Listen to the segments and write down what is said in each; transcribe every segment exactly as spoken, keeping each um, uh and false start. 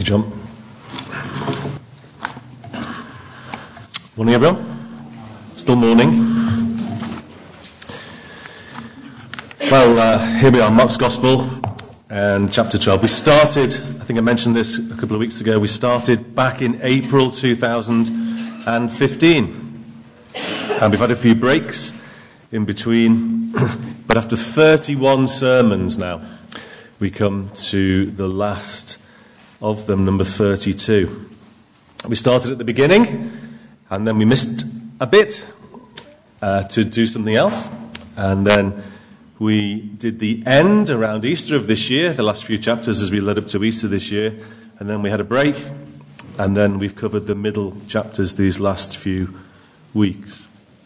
you, John. Morning, everyone. Still morning. Well, uh, here we are, Mark's Gospel, and chapter twelve. We started, I think I mentioned this a couple of weeks ago, we started back in April two thousand fifteen. And we've had a few breaks in between, but after thirty-one sermons now, we come to the last of them, number thirty-two. We started at the beginning, and then we missed a bit uh, to do something else, and then we did the end around Easter of this year, the last few chapters as we led up to Easter this year, and then we had a break, and then we've covered the middle chapters these last few weeks.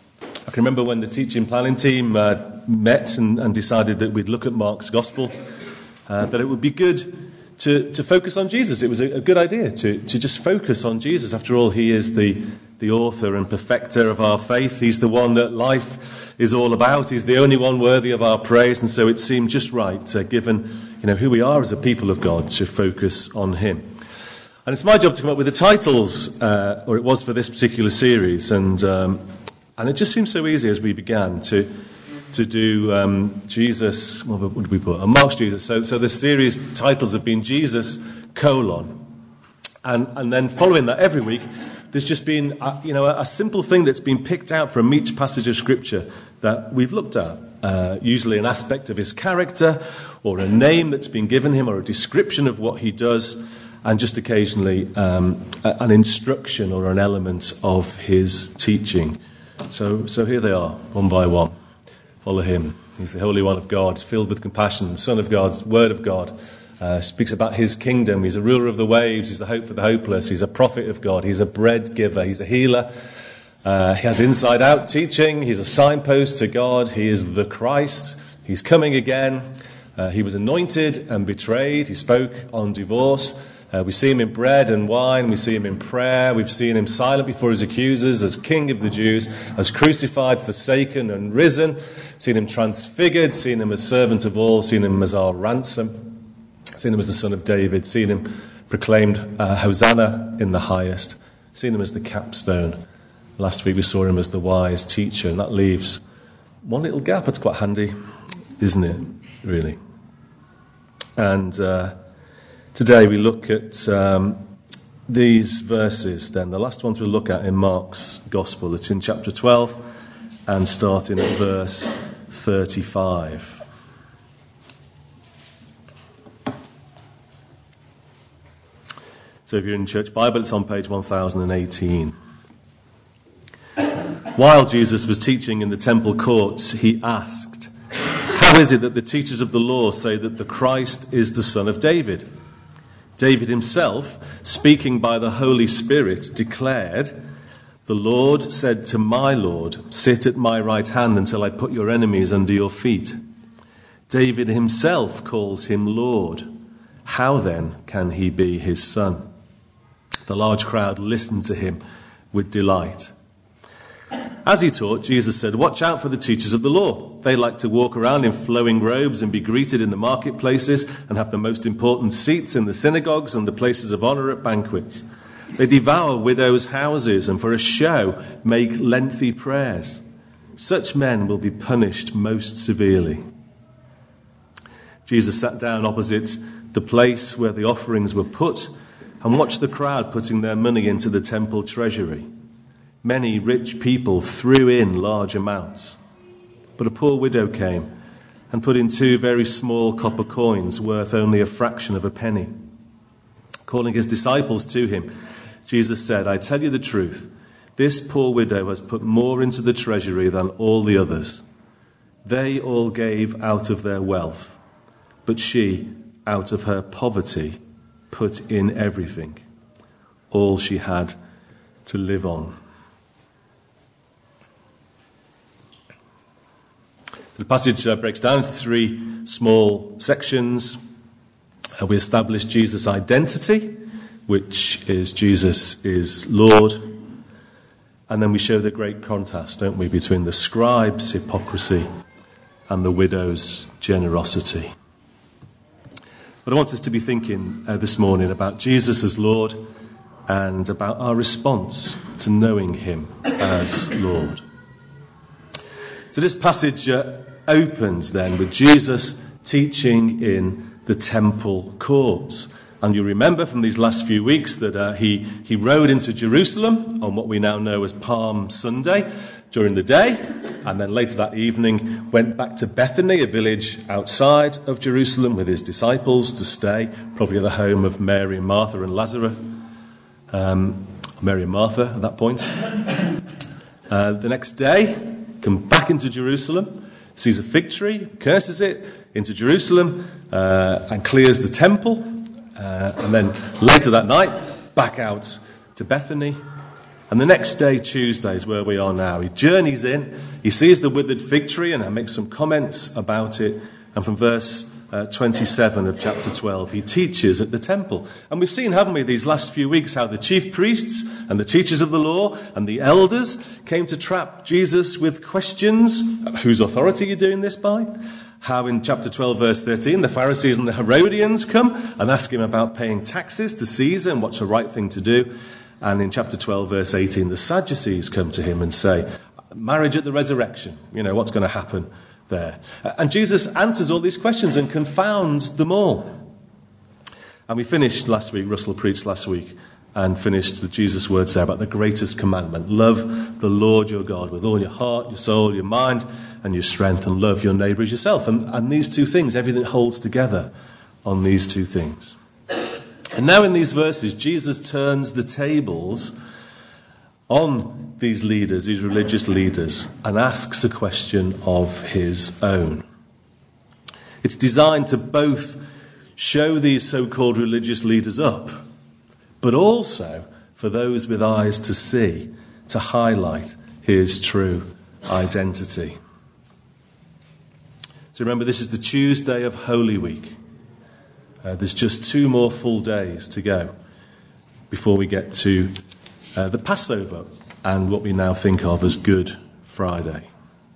I can remember when the teaching planning team uh, met and, and decided that we'd look at Mark's Gospel, uh, that it would be good to, to focus on Jesus. It was a, a good idea to, to just focus on Jesus. After all, he is the, the author and perfecter of our faith. He's the one that life is all about. He's the only one worthy of our praise. And so it seemed just right, uh, given you know who we are as a people of God, to focus on him. And it's my job to come up with the titles, uh, or it was for this particular series. And um, and it just seemed so easy as we began to to do um, Jesus, what would we put? Uh, Mark's Jesus. So, so the series titles have been Jesus, colon. And, and then following that every week, there's just been a, you know, a, a simple thing that's been picked out from each passage of Scripture that we've looked at. Uh, usually an aspect of his character, or a name that's been given him, or a description of what he does, and just occasionally um, a, an instruction or an element of his teaching. So, so here they are, one by one. Follow him. He's the Holy One of God, filled with compassion, the Son of God, Word of God. Uh, speaks about his kingdom. He's a ruler of the waves. He's the hope for the hopeless. He's a prophet of God. He's a bread giver. He's a healer. Uh, he has inside-out teaching. He's a signpost to God. He is the Christ. He's coming again. Uh, he was anointed and betrayed. He spoke on divorce. Uh, we see him in bread and wine. We see him in prayer. We've seen him silent before his accusers, as King of the Jews, as crucified, forsaken, and risen. Seen him transfigured. Seen him as servant of all. Seen him as our ransom. Seen him as the Son of David. Seen him proclaimed uh, Hosanna in the highest. Seen him as the capstone. Last week we saw him as the wise teacher, and that leaves one little gap. It's quite handy, isn't it, really? And uh, today we look at um, these verses then. The last ones we'll look at in Mark's Gospel. It's in chapter twelve and starting at verse thirty-five. So if you're in Church Bible, it's on page one thousand eighteen. While Jesus was teaching in the temple courts, he asked, "How is it that the teachers of the law say that the Christ is the son of David? David himself, speaking by the Holy Spirit, declared, 'The Lord said to my Lord, sit at my right hand until I put your enemies under your feet.' David himself calls him Lord. How then can he be his son?" The large crowd listened to him with delight. As he taught, Jesus said, "Watch out for the teachers of the law. They like to walk around in flowing robes and be greeted in the marketplaces and have the most important seats in the synagogues and the places of honor at banquets. They devour widows' houses and for a show make lengthy prayers. Such men will be punished most severely." Jesus sat down opposite the place where the offerings were put and watched the crowd putting their money into the temple treasury. Many rich people threw in large amounts, but a poor widow came and put in two very small copper coins worth only a fraction of a penny. Calling his disciples to him, Jesus said, "I tell you the truth, this poor widow has put more into the treasury than all the others. They all gave out of their wealth, but she, out of her poverty, put in everything, all she had to live on." The passage uh, breaks down into three small sections. Uh, we establish Jesus' identity, which is Jesus is Lord. And then we show the great contrast, don't we, between the scribes' hypocrisy and the widow's generosity. But I want us to be thinking uh, this morning about Jesus as Lord and about our response to knowing him as Lord. So this passage uh, opens then with Jesus teaching in the temple courts. And you remember from these last few weeks that uh, he, he rode into Jerusalem on what we now know as Palm Sunday during the day, and then later that evening went back to Bethany, a village outside of Jerusalem, with his disciples to stay, probably at the home of Mary and Martha and Lazarus. Um, Mary and Martha at that point. Uh, the next day, come back into Jerusalem, sees a fig tree, curses it, into Jerusalem, uh, and clears the temple. Uh, and then later that night, back out to Bethany. And the next day, Tuesday, is where we are now. He journeys in, he sees the withered fig tree, and makes some comments about it. And from verse uh, twenty-seven of chapter twelve, he teaches at the temple. And we've seen, haven't we, these last few weeks, how the chief priests and the teachers of the law and the elders came to trap Jesus with questions. Whose authority are you doing this by? How in chapter twelve, verse thirteen, the Pharisees and the Herodians come and ask him about paying taxes to Caesar and what's the right thing to do. And in chapter twelve, verse eighteen, the Sadducees come to him and say, marriage at the resurrection, you know, what's going to happen there? And Jesus answers all these questions and confounds them all. And we finished last week, Russell preached last week, and finished the Jesus words there about the greatest commandment. Love the Lord your God with all your heart, your soul, your mind, and your strength, and love your neighbour as yourself. And, and these two things, everything holds together on these two things. And now in these verses, Jesus turns the tables on these leaders, these religious leaders, and asks a question of his own. It's designed to both show these so-called religious leaders up, but also for those with eyes to see, to highlight his true identity. So remember, this is the Tuesday of Holy Week. Uh, there's just two more full days to go before we get to uh, the Passover and what we now think of as Good Friday.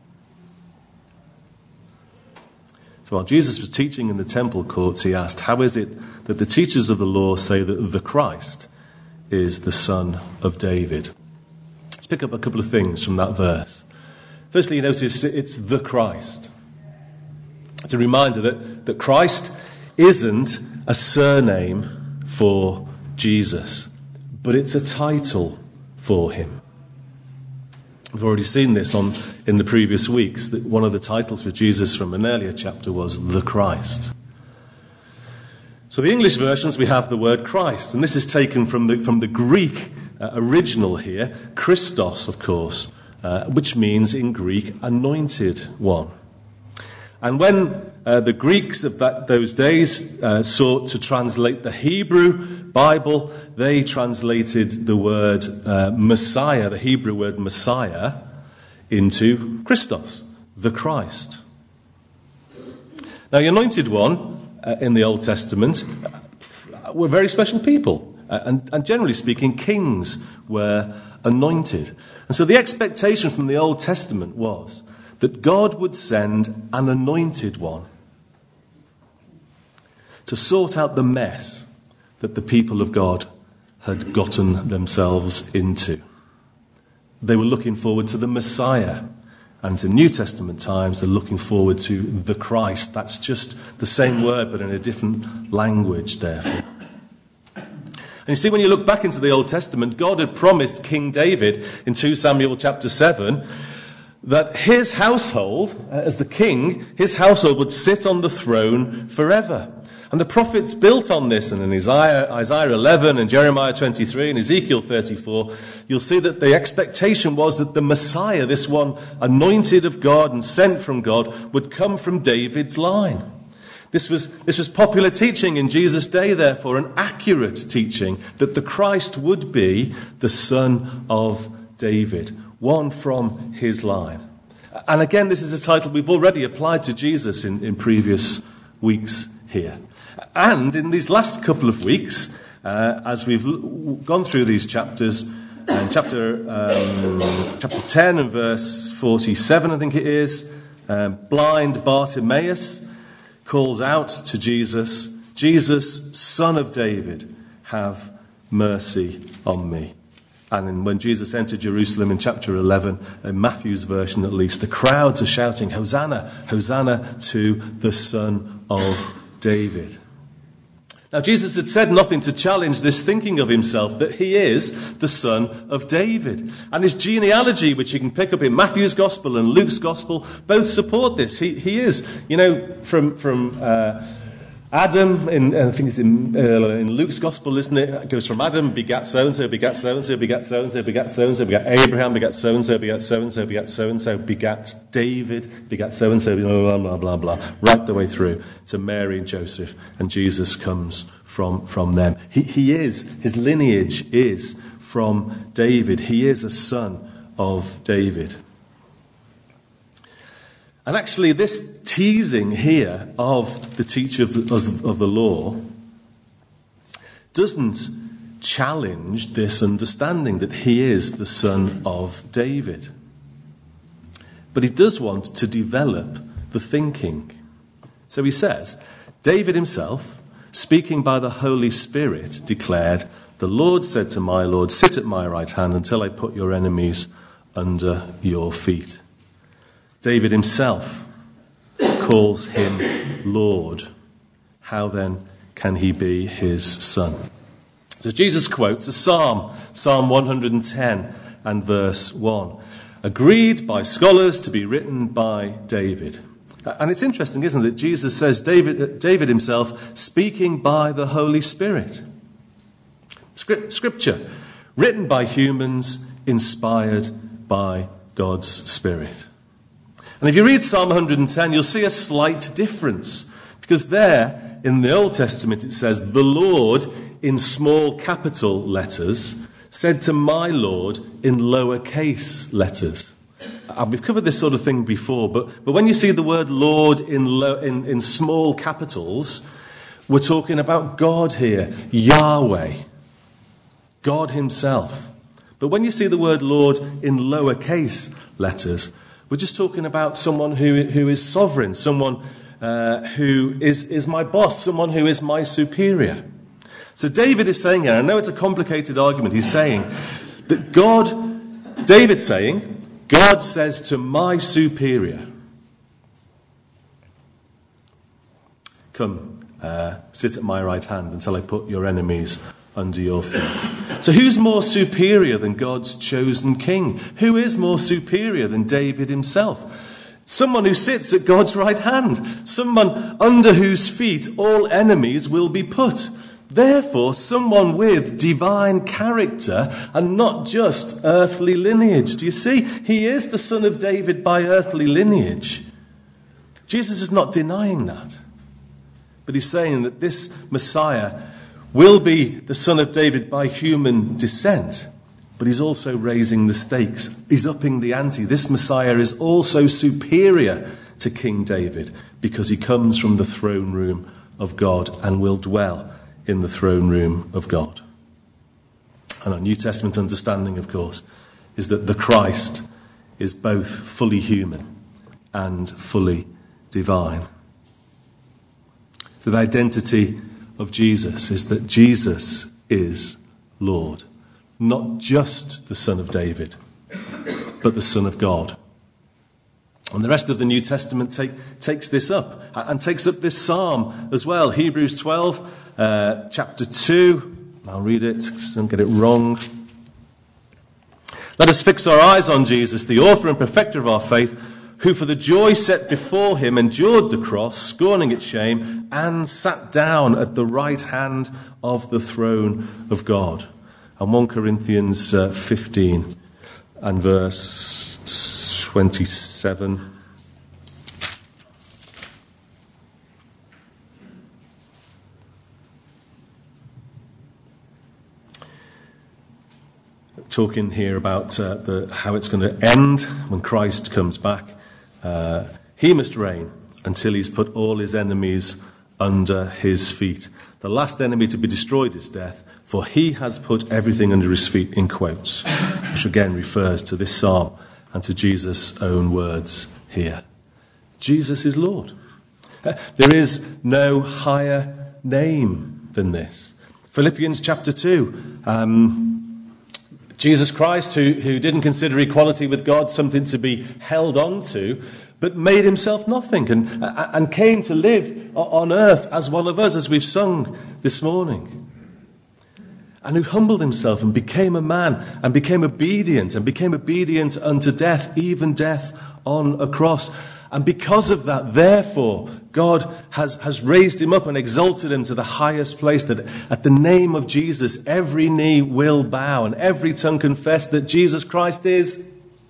So while Jesus was teaching in the temple courts, he asked, how is it that the teachers of the law say that the Christ is the son of David? Let's pick up a couple of things from that verse. Firstly, you notice it's the Christ. It's a reminder that, that Christ isn't a surname for Jesus, but it's a title for him. We've already seen this on in the previous weeks, that one of the titles for Jesus from an earlier chapter was the Christ. So the English versions, we have the word Christ, and this is taken from the, from the Greek uh, original here, Christos, of course, uh, which means in Greek, anointed one. And when uh, the Greeks of that, those days uh, sought to translate the Hebrew Bible, they translated the word uh, Messiah, the Hebrew word Messiah, into Christos, the Christ. Now, the anointed one uh, in the Old Testament uh, were very special people. Uh, and, and generally speaking, kings were anointed. And so the expectation from the Old Testament was that God would send an anointed one to sort out the mess that the people of God had gotten themselves into. They were looking forward to the Messiah. And in New Testament times, they're looking forward to the Christ. That's just the same word, but in a different language, therefore. And you see, when you look back into the Old Testament, God had promised King David in Second Samuel chapter seven that his household, as the king, his household would sit on the throne forever. And the prophets built on this, and in Isaiah, Isaiah eleven and Jeremiah twenty-three and Ezekiel thirty-four, you'll see that the expectation was that the Messiah, this one anointed of God and sent from God, would come from David's line. This was, this was popular teaching in Jesus' day, therefore, an accurate teaching that the Christ would be the son of David, one from his line. And again, this is a title we've already applied to Jesus in, in previous weeks here. And in these last couple of weeks, uh, as we've l- gone through these chapters, and chapter um, chapter ten and verse forty-seven, I think it is, um, blind Bartimaeus calls out to Jesus, Jesus, Son of David, have mercy on me. And when Jesus entered Jerusalem in chapter eleven, in Matthew's version at least, the crowds are shouting, Hosanna, Hosanna to the Son of David. Now, Jesus had said nothing to challenge this thinking of himself, that he is the son of David. And his genealogy, which you can pick up in Matthew's gospel and Luke's gospel, both support this. He, he is, you know, from, from uh, Adam, in, I think it's in, uh, in Luke's gospel, isn't it? It goes from Adam, begat so-and-so, begat so-and-so, begat so-and-so, begat so-and-so, begat Abraham, begat so-and-so, begat so-and-so, begat so-and-so, begat David, begat so-and-so, blah, blah, blah, blah, right the way through to Mary and Joseph, and Jesus comes from, from them. He, he is, his lineage is from David. He is a son of David. And actually, this teasing here of the teacher of the, of the law doesn't challenge this understanding that he is the son of David. But he does want to develop the thinking. So he says, David himself, speaking by the Holy Spirit, declared, "The Lord said to my Lord, sit at my right hand until I put your enemies under your feet." David himself calls him Lord. How then can he be his son? So Jesus quotes a psalm, Psalm one hundred ten and verse one, agreed by scholars to be written by David. And it's interesting, isn't it, that Jesus says David, David himself speaking by the Holy Spirit. Scripture, written by humans, inspired by God's Spirit. And if you read Psalm one hundred ten, you'll see a slight difference. Because there, in the Old Testament, it says, "The Lord," in small capital letters, said to my Lord in lowercase letters. And we've covered this sort of thing before, but, but when you see the word Lord in, lo, in, in small capitals, we're talking about God here, Yahweh, God himself. But when you see the word Lord in lowercase letters, we're just talking about someone who, who is sovereign, someone uh, who is, is my boss, someone who is my superior. So David is saying here, I know it's a complicated argument, he's saying that God, David's saying, God says to my superior, "Come, uh, sit at my right hand until I put your enemies under your feet." So who's more superior than God's chosen king? Who is more superior than David himself? Someone who sits at God's right hand. Someone under whose feet all enemies will be put. Therefore, someone with divine character and not just earthly lineage. Do you see? He is the son of David by earthly lineage. Jesus is not denying that. But he's saying that this Messiah will be the son of David by human descent. But he's also raising the stakes. He's upping the ante. This Messiah is also superior to King David because he comes from the throne room of God and will dwell in the throne room of God. And our New Testament understanding, of course, is that the Christ is both fully human and fully divine. So the identity of Jesus is that Jesus is Lord, not just the Son of David, but the Son of God. And the rest of the New Testament take, takes this up and takes up this psalm as well. Hebrews twelve, uh, chapter two. I'll read it, just don't get it wrong. "Let us fix our eyes on Jesus, the author and perfecter of our faith, who for the joy set before him endured the cross, scorning its shame, and sat down at the right hand of the throne of God." And First Corinthians uh, fifteen and verse twenty-seven. Talking here about uh, the, how it's going to end when Christ comes back. Uh, he must reign until he's put all his enemies under his feet. The last enemy to be destroyed is death, for he has put everything under his feet, in quotes, which again refers to this psalm and to Jesus' own words here. Jesus is Lord. There is no higher name than this. Philippians chapter two. Um, Jesus Christ, who, who didn't consider equality with God something to be held on to, but made himself nothing and, and came to live on earth as one of us, as we've sung this morning. And who humbled himself and became a man and became obedient and became obedient unto death, even death on a cross. And because of that, therefore, God has, has raised him up and exalted him to the highest place, that at the name of Jesus, every knee will bow and every tongue confess that Jesus Christ is.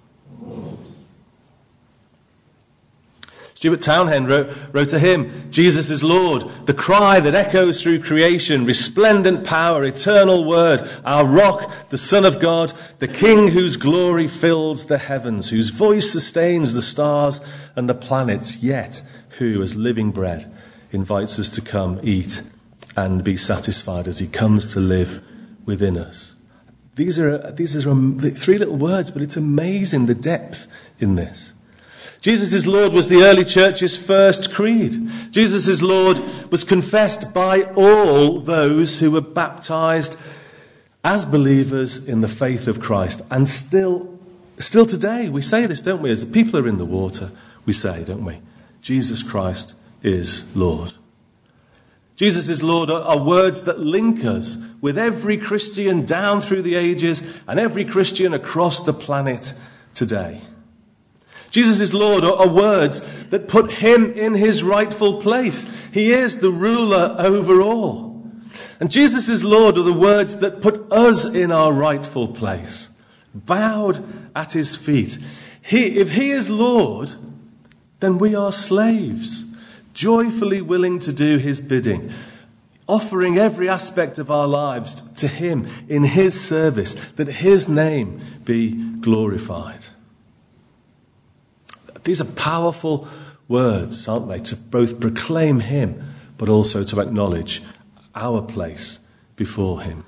Stuart Townend wrote, wrote a hymn, Jesus is Lord, the cry that echoes through creation, resplendent power, eternal word, our rock, the Son of God, the King whose glory fills the heavens, whose voice sustains the stars and the planets, yet who, as living bread, invites us to come, eat, and be satisfied as he comes to live within us. These are, these are three little words, but it's amazing the depth in this. Jesus is Lord was the early church's first creed. Jesus is Lord was confessed by all those who were baptized as believers in the faith of Christ. And still, still today, we say this, don't we? As the people are in the water, we say, don't we? Jesus Christ is Lord. Jesus is Lord are, are words that link us with every Christian down through the ages and every Christian across the planet today. Jesus is Lord are words that put him in his rightful place. He is the ruler over all. And Jesus is Lord are the words that put us in our rightful place, bowed at his feet. He, if he is Lord, then we are slaves, joyfully willing to do his bidding, offering every aspect of our lives to him in his service, that his name be glorified. These are powerful words, aren't they, to both proclaim him, but also to acknowledge our place before him.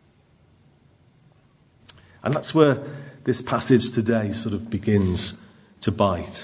And that's where this passage today sort of begins to bite.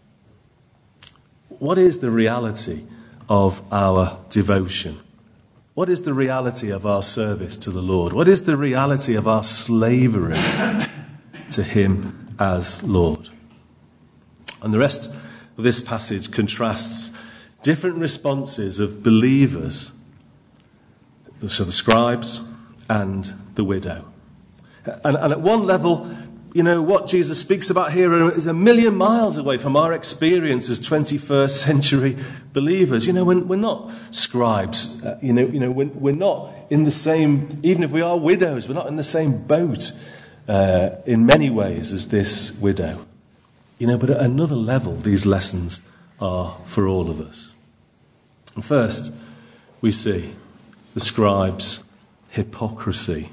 What is the reality of our devotion? What is the reality of our service to the Lord? What is the reality of our slavery to him as Lord? And the rest of this passage contrasts different responses of believers, so the scribes and the widow. And, and at one level, you know, what Jesus speaks about here is a million miles away from our experience as twenty-first century believers. You know, we're, we're not scribes. Uh, you know, you know, we're, we're not in the same, even if we are widows, we're not in the same boat uh, in many ways as this widow. You know, but at another level, these lessons are for all of us. And first, we see the scribes' hypocrisy.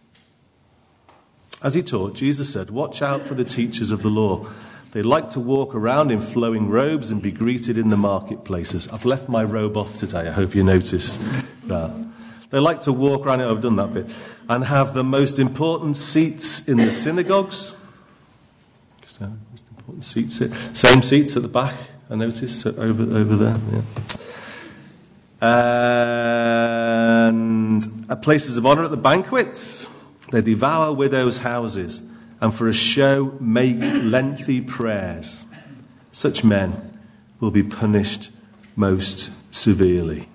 As he taught, Jesus said, "Watch out for the teachers of the law. They like to walk around in flowing robes and be greeted in the marketplaces." I've left my robe off today. I hope you notice that. They like to walk around, I've done that bit, and have the most important seats in the synagogues. So, most important seats here. Same seats at the back, I noticed, over, over there. Yeah. And at places of honour at the banquets. They devour widows' houses and for a show make lengthy prayers. Such men will be punished most severely.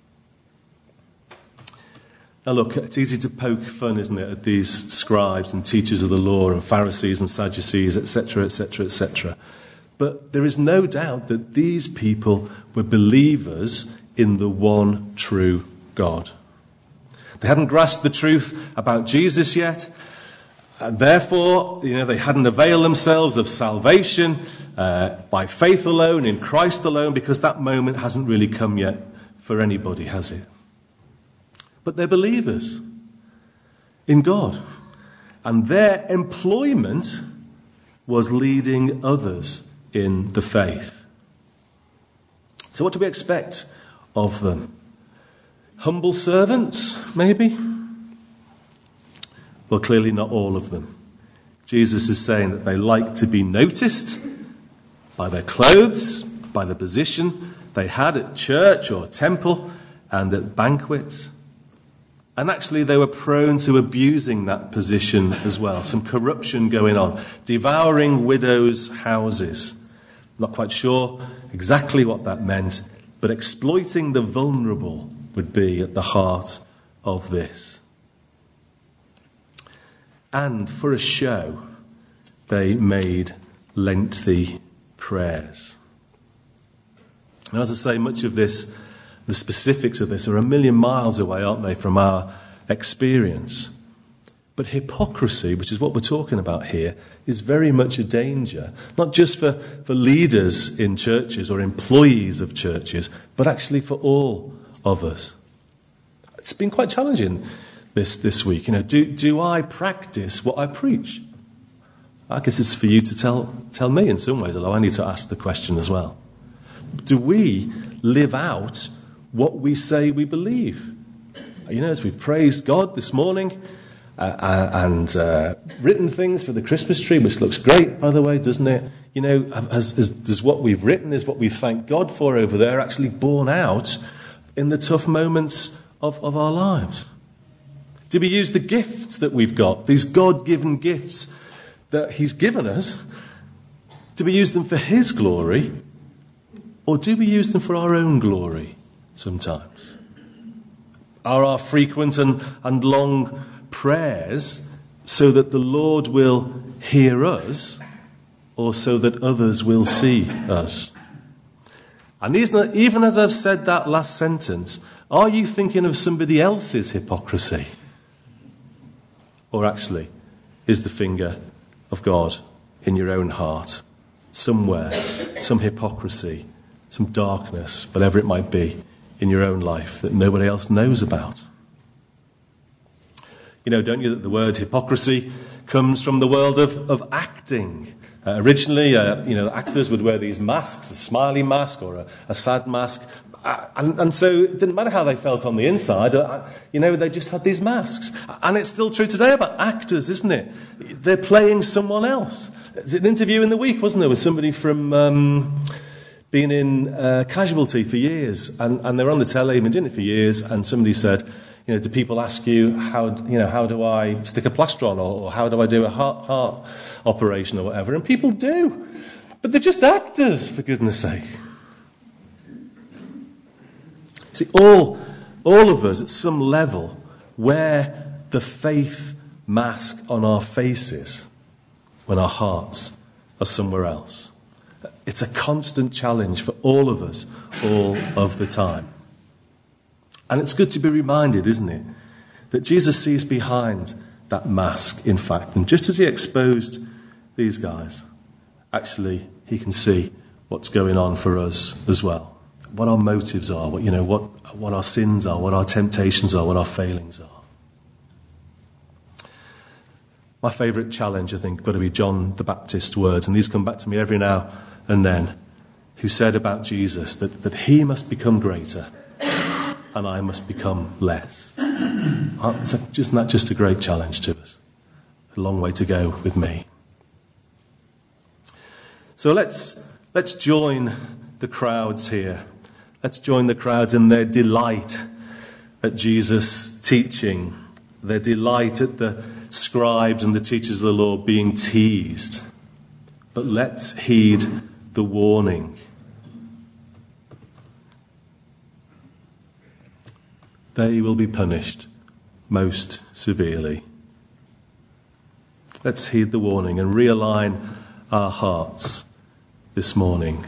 Now look, it's easy to poke fun, isn't it, at these scribes and teachers of the law and Pharisees and Sadducees, et cetera, et cetera, et cetera. But there is no doubt that these people were believers in the one true God. They hadn't grasped the truth about Jesus yet, and therefore, you know, they hadn't availed themselves of salvation uh, by faith alone, in Christ alone, because that moment hasn't really come yet for anybody, has it? But they're believers in God, and their employment was leading others in the faith. So what do we expect of them? Humble servants, maybe? Well, clearly not all of them. Jesus is saying that they like to be noticed by their clothes, by the position they had at church or temple, and at banquets. And actually they were prone to abusing that position as well. Some corruption going on, devouring widows' houses. Not quite sure exactly what that meant, but exploiting the vulnerable would be at the heart of this. And for a show, they made lengthy prayers. And as I say, much of this, the specifics of this, are a million miles away, aren't they, from our experience. But hypocrisy, which is what we're talking about here, is very much a danger, not just for, for leaders in churches or employees of churches, but actually for all of us. It's been quite challenging this, this week. You know, do, do I practice what I preach? I guess it's for you to tell, tell me in some ways, although I need to ask the question as well. Do we live out what we say we believe? You know, as we've praised God this morning uh, and uh, written things for the Christmas tree, which looks great, by the way, doesn't it? You know, has, has, does what we've written, is what we've thanked God for over there actually borne out in the tough moments of, of our lives? Do we use the gifts that we've got, these God-given gifts that he's given us, do we use them for his glory, or do we use them for our own glory sometimes? Are our frequent and, and long prayers so that the Lord will hear us, or so that others will see us? And even as I've said that last sentence, are you thinking of somebody else's hypocrisy? Or actually, is the finger of God in your own heart? Somewhere, some hypocrisy, some darkness, whatever it might be, in your own life that nobody else knows about. You know, don't you, that the word hypocrisy comes from the world of, of acting. Uh, originally, uh, you know, actors would wear these masks, a smiley mask or a, a sad mask. Uh, and, and so it didn't matter how they felt on the inside. Uh, you know, they just had these masks. And it's still true today about actors, isn't it? They're playing someone else. There's an interview in the week, wasn't there, with somebody from... Um, been in uh, Casualty for years, and, and they were on the telly, been doing it for years, and somebody said, you know, do people ask you, how, you know, how do I stick a plaster on, or, or how do I do a heart, heart operation, or whatever? And people do. But they're just actors, for goodness sake. See, all, all of us, at some level, wear the faith mask on our faces when our hearts are somewhere else. It's a constant challenge for all of us, all of the time. And it's good to be reminded, isn't it, that Jesus sees behind that mask, in fact. And just as he exposed these guys, actually, he can see what's going on for us as well. What our motives are, what, you know, what, what our sins are, what our temptations are, what our failings are. My favourite challenge, I think, got to be John the Baptist's words, and these come back to me every now and then, who said about Jesus that, that he must become greater and I must become less. Isn't that just a great challenge to us? A long way to go with me. So let's let's join the crowds here. Let's join the crowds in their delight at Jesus' teaching, their delight at the scribes and the teachers of the law being teased. But let's heed the warning. They will be punished most severely. Let's heed the warning and realign our hearts this morning.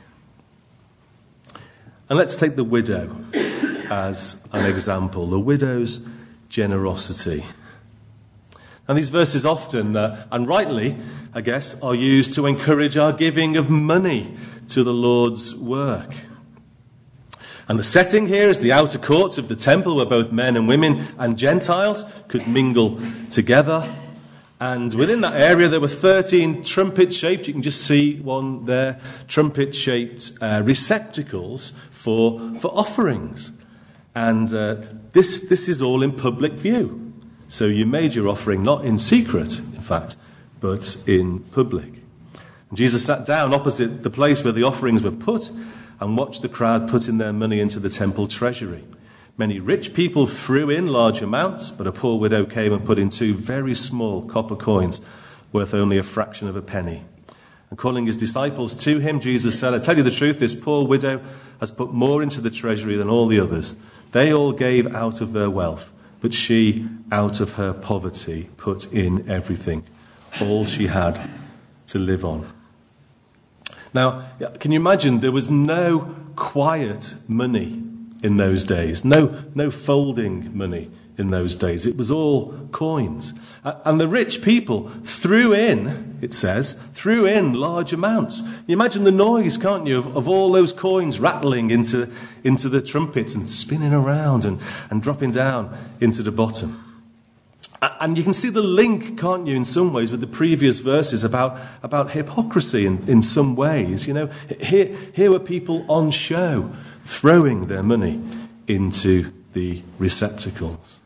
And let's take the widow as an example, the widow's generosity. And these verses often, uh, and rightly, I guess, are used to encourage our giving of money to the Lord's work. And the setting here is the outer courts of the temple where both men and women and Gentiles could mingle together. And within that area there were thirteen trumpet-shaped, you can just see one there, trumpet-shaped uh, receptacles for, for offerings. And uh, this, this is all in public view. So you made your offering not in secret, in fact, but in public. And Jesus sat down opposite the place where the offerings were put and watched the crowd putting their money into the temple treasury. Many rich people threw in large amounts, but a poor widow came and put in two very small copper coins, worth only a fraction of a penny. And calling his disciples to him, Jesus said, I tell you the truth, this poor widow has put more into the treasury than all the others. They all gave out of their wealth, but she, out of her poverty, put in everything, all she had to live on. Now, can you imagine there was no quiet money in those days, no, no folding money in those days. It was all coins. And the rich people threw in, it says, threw in large amounts. You imagine the noise, can't you, of, of all those coins rattling into, into the trumpets and spinning around and, and dropping down into the bottom. And you can see the link, can't you, in some ways, with the previous verses about, about hypocrisy in, in some ways. You know, here, here were people on show, throwing their money into the receptacles.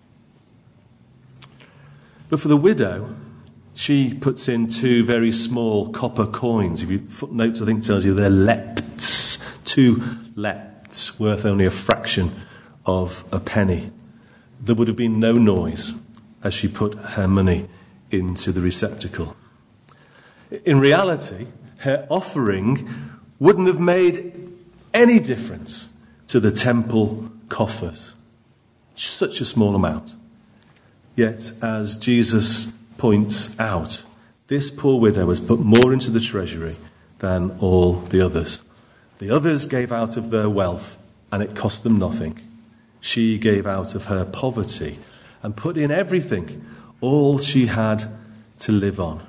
But for the widow, she puts in two very small copper coins. If you footnotes, I think, tells you they're lepts, two lepts, worth only a fraction of a penny. There would have been no noise as she put her money into the receptacle. In reality, her offering wouldn't have made any difference to the temple coffers. Such a small amount. Yet, as Jesus points out, this poor widow has put more into the treasury than all the others. The others gave out of their wealth, and it cost them nothing. She gave out of her poverty and put in everything, all she had to live on.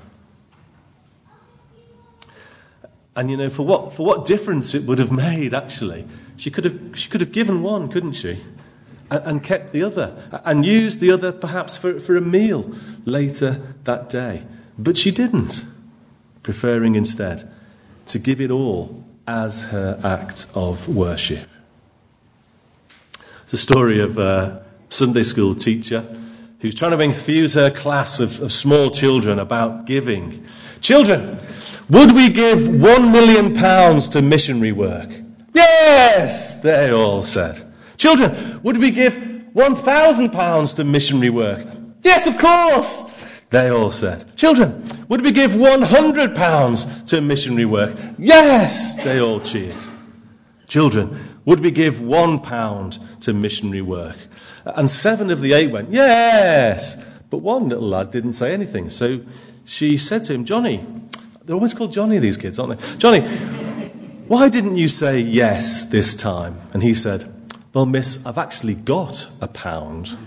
And you know, for what for what difference it would have made, actually, she could have she could have given one, couldn't she? And, and kept the other, and used the other perhaps for, for a meal later that day. But she didn't, preferring instead to give it all as her act of worship. It's a story of a Sunday school teacher who's trying to enthuse her class of, of small children about giving. Children, would we give one million pounds to missionary work? Yes, they all said. Children, would we give one thousand pounds to missionary work? Yes, of course, they all said. Children, would we give one hundred pounds to missionary work? Yes, they all cheered. Children, would we give one pound to missionary work? And seven of the eight went, yes. But one little lad didn't say anything. So she said to him, Johnny, they're always called Johnny, these kids, aren't they? Johnny, why didn't you say yes this time? And he said, well, miss, I've actually got a pound. Did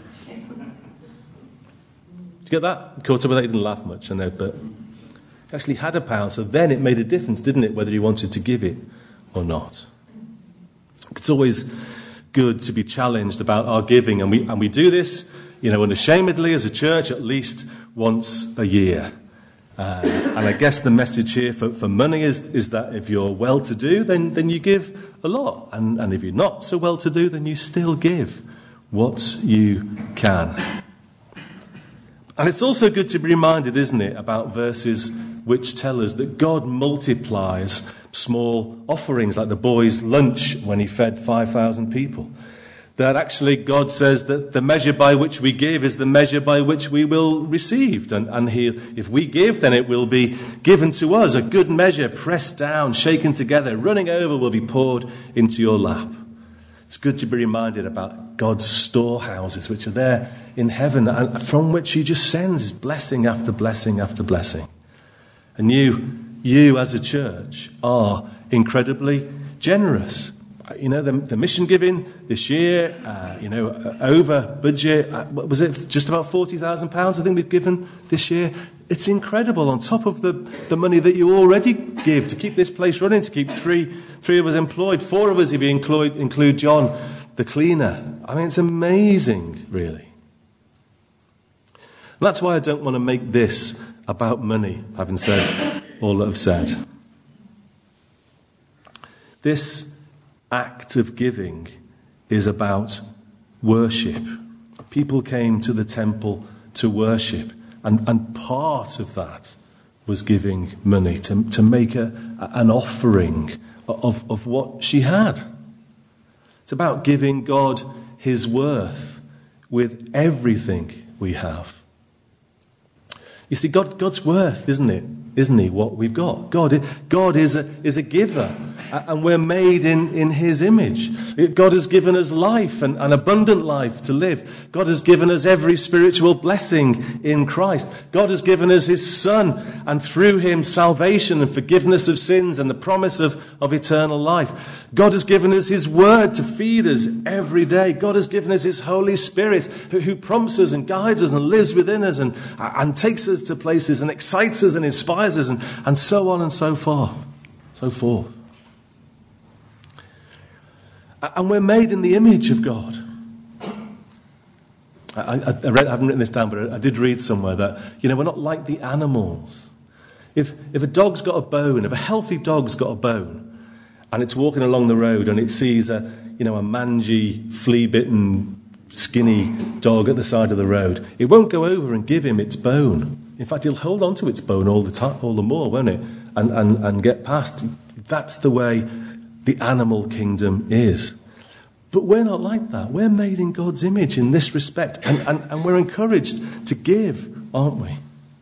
you get that? Caught up with that? He didn't laugh much, I know, but he actually had a pound. So then it made a difference, didn't it, whether he wanted to give it or not? It's always good to be challenged about our giving, and we and we do this, you know, unashamedly as a church at least once a year. Uh, and I guess the message here for, for money is is that if you're well-to-do, then then you give a lot, and and if you're not so well-to-do, then you still give what you can. And it's also good to be reminded, isn't it, about verses which tell us that God multiplies small offerings, like the boys' lunch when he fed five thousand people. That actually God says that the measure by which we give is the measure by which we will receive. And, and he, if we give, then it will be given to us. A good measure, pressed down, shaken together, running over, will be poured into your lap. It's good to be reminded about God's storehouses, which are there in heaven, and from which he just sends blessing after blessing after blessing. And you, you as a church are incredibly generous. You know, the, the mission giving this year, uh, you know, uh, over budget, uh, what was it, just about forty thousand pounds I think we've given this year. It's incredible, on top of the, the money that you already give to keep this place running, to keep three three of us employed, four of us if you include, include John, the cleaner. I mean, it's amazing, really. And that's why I don't want to make this about money, having said all that I've said. This act of giving is about worship. People came to the temple to worship, and, and part of that was giving money to, to make a, an offering of, of what she had. It's about giving God his worth with everything we have. You see, God, God's worth, isn't it? Isn't he, what we've got? God, God is a, is a giver, and we're made in, in his image. God has given us life, and an abundant life to live. God has given us every spiritual blessing in Christ. God has given us his Son, and through him salvation and forgiveness of sins and the promise of, of eternal life. God has given us his word to feed us every day. God has given us his Holy Spirit who, who prompts us and guides us and lives within us and, and takes us to places and excites us and inspires us and, and so on and so far, so forth. And we're made in the image of God. I, I, I, read, I haven't written this down, but I did read somewhere that, you know, we're not like the animals. If, if a dog's got a bone, if a healthy dog's got a bone, and it's walking along the road and it sees a, you know, a mangy, flea-bitten, skinny dog at the side of the road, it won't go over and give him its bone. In fact, he'll hold on to its bone all the time, all the more, won't it? And, and, and get past. That's the way the animal kingdom is. But we're not like that. We're made in God's image in this respect. And, and, and we're encouraged to give, aren't we?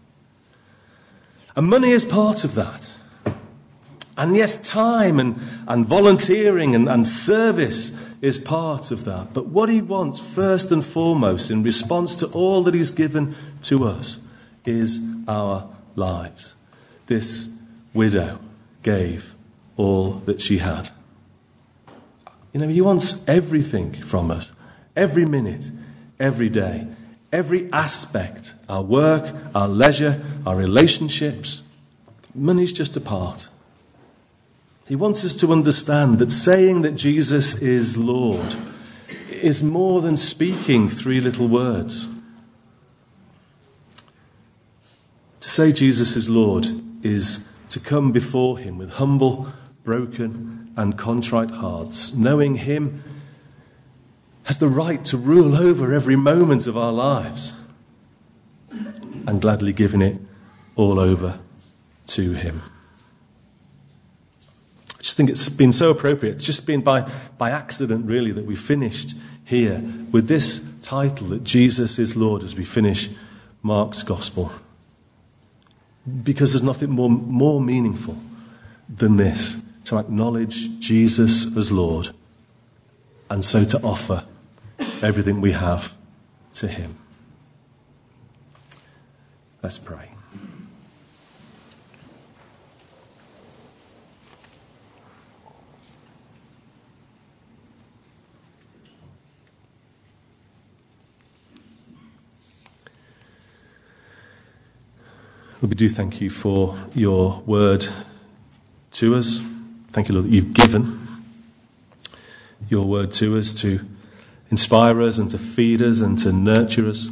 And money is part of that. And yes, time and, and volunteering and, and service is part of that. But what he wants first and foremost in response to all that he's given to us is our lives. This widow gave all that she had. You know, he wants everything from us. Every minute, every day, every aspect. Our work, our leisure, our relationships. Money's just a part. He wants us to understand that saying that Jesus is Lord is more than speaking three little words. To say Jesus is Lord is to come before him with humble, broken and contrite hearts, knowing him has the right to rule over every moment of our lives and gladly giving it all over to him. I just think it's been so appropriate. It's just been by, by accident, really, that we finished here with this title, that Jesus is Lord, as we finish Mark's Gospel. Because there's nothing more, more meaningful than this, to acknowledge Jesus as Lord, and so to offer everything we have to him. Let's pray. Lord, we do thank you for your word to us. Thank you, Lord, that you've given your word to us to inspire us and to feed us and to nurture us.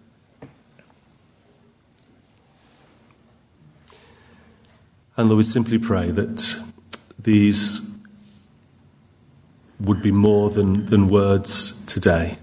And Lord, we simply pray that these would be more than, than words today.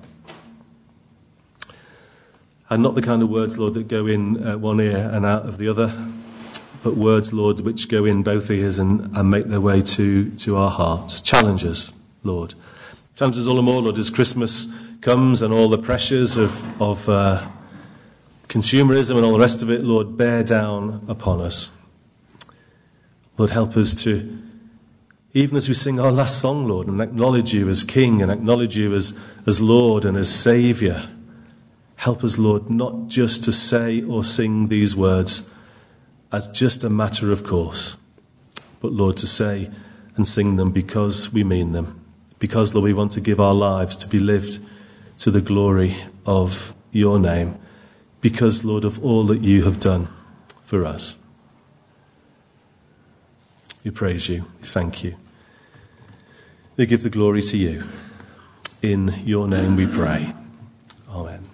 And not the kind of words, Lord, that go in uh, one ear and out of the other, but words, Lord, which go in both ears and, and make their way to, to our hearts. Challenge us, Lord. Challenge us all the more, Lord, as Christmas comes and all the pressures of, of uh, consumerism and all the rest of it, Lord, bear down upon us. Lord, help us to, even as we sing our last song, Lord, and acknowledge you as King and acknowledge you as, as Lord and as Saviour. Help us, Lord, not just to say or sing these words as just a matter of course, but, Lord, to say and sing them because we mean them. Because, Lord, we want to give our lives to be lived to the glory of your name. Because, Lord, of all that you have done for us. We praise you. We thank you. We give the glory to you. In your name we pray. Amen.